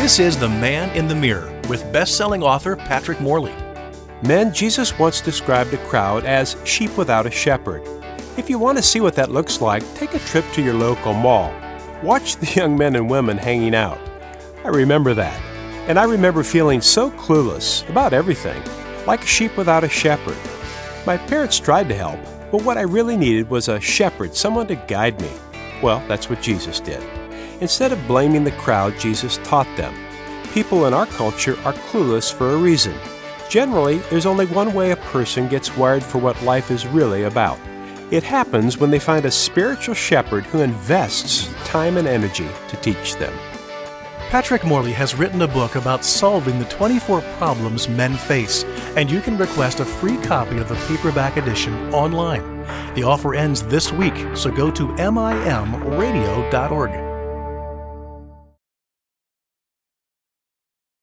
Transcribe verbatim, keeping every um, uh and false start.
This is The Man in the Mirror with best-selling author Patrick Morley. Men, Jesus once described a crowd as sheep without a shepherd. If you want to see what that looks like, take a trip to your local mall. Watch the young men and women hanging out. I remember that. And I remember feeling so clueless about everything, like a sheep without a shepherd. My parents tried to help, but what I really needed was a shepherd, someone to guide me. Well, that's what Jesus did. Instead of blaming the crowd, Jesus taught them. People in our culture are clueless for a reason. Generally, there's only one way a person gets wired for what life is really about. It happens when they find a spiritual shepherd who invests time and energy to teach them. Patrick Morley has written a book about solving the twenty-four problems men face, and you can request a free copy of the paperback edition online. The offer ends this week, so go to M I M radio dot org.